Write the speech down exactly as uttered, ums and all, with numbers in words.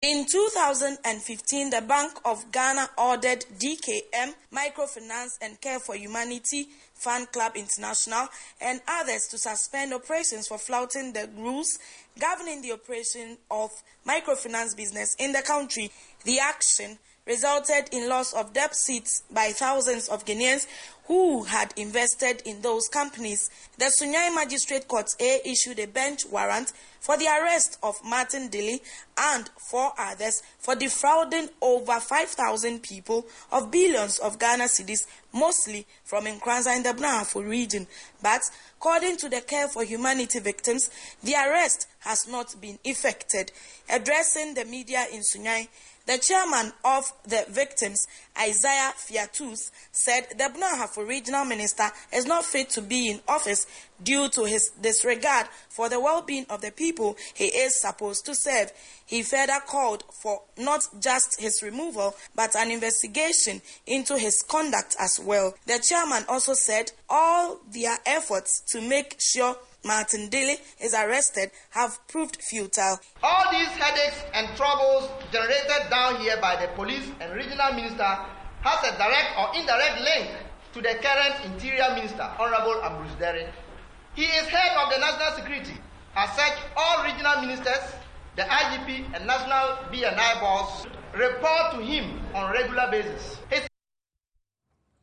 In two thousand fifteen, the Bank of Ghana ordered D K M, Microfinance and Care for Humanity, Fan Club International, and others to suspend operations for flouting the rules governing the operation of microfinance business in the country. The action resulted in loss of deposits by thousands of Ghanaians who had invested in those companies. The Sunyani Magistrate Court A issued a bench warrant for the arrest of Martin Dilly and four others for defrauding over five thousand people of billions of Ghana cedis, mostly from Nkranza in the Brahafo region. But according to the Care for Humanity victims, the arrest has not been effected. Addressing the media in Sunyani, the chairman of the victims, Isaiah Fiatus, said the Brahafo regional minister is not fit to be in office due to his disregard for the well-being of the people he is supposed to serve. He further called for not just his removal, but an investigation into his conduct as well. The chairman also said all their efforts to make sure Martin Dilly is arrested have proved futile. All these headaches and troubles generated down here by the police and regional minister has a direct or indirect link to the current Interior Minister, Honorable Ambrose Derry. He is head of the national security. As such, all regional ministers, the I G P and national B and I boss report to him on a regular basis. His